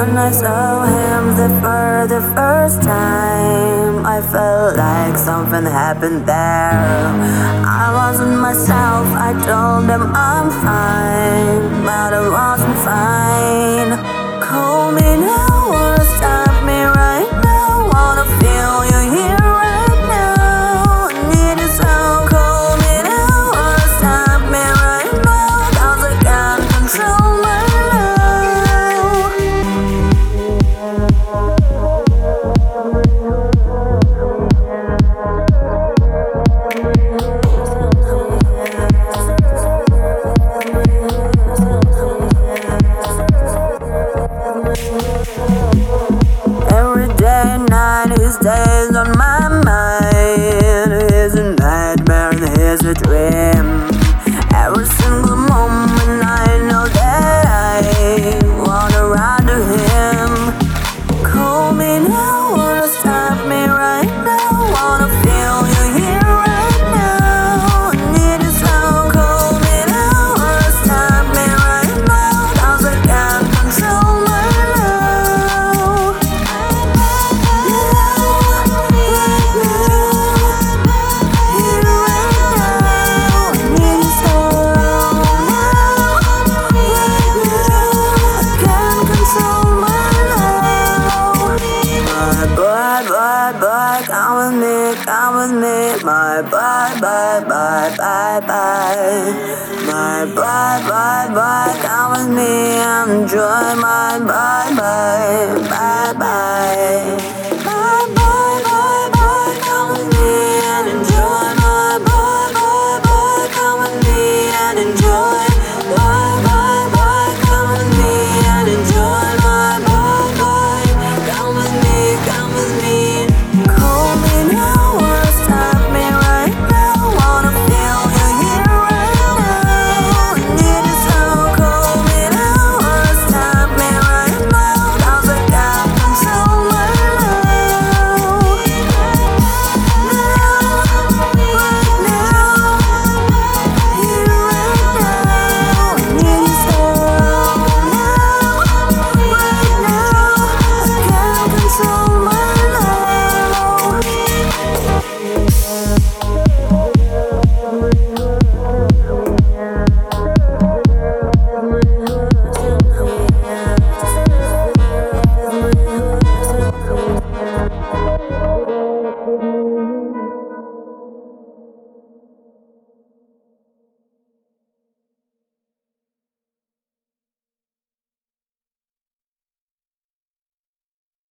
When I saw him for the first time, I felt like something happened there. I wasn't myself, I told him I'm fine, but I wasn't fine. Call me now, wanna stop me right now, wanna feel you here right now. I need you so. Call me now, wanna stop me right now, 'cause I can't control my his days on my mind. He's a nightmare and he's a dream. Every single moment I know that I wanna run to him. Call me now, wanna stop me right now, wanna feel you here right now. I need you so. Call me now, wanna stop me right now, 'cause I can't control my love. Come with me, my bye, bye, bye, bye, bye. My bye, bye, bye, come with me, enjoy my bye, bye, bye, bye.